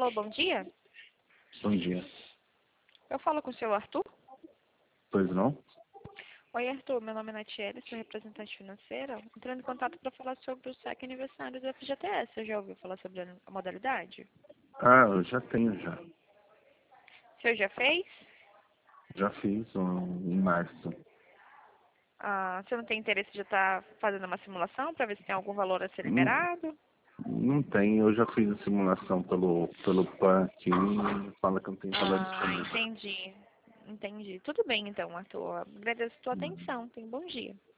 Alô, bom dia. Bom dia. Eu falo com o senhor Arthur? Pois não? Oi, Arthur. Meu nome é Natiele, sou representante financeira. Entrando em contato para falar sobre o saque aniversário do FGTS. Você já ouviu falar sobre a modalidade? Ah, eu já tenho já. O senhor já fez? Já fiz em março. Você não tem interesse de estar fazendo uma simulação para ver se tem algum valor a ser Não, liberado? não tem, eu já fiz a simulação pelo PAN aqui e fala que não tem valor disponível. Entendi. Entendi. Tudo bem então, Arthur. Agradeço a sua atenção. Tenha um bom dia.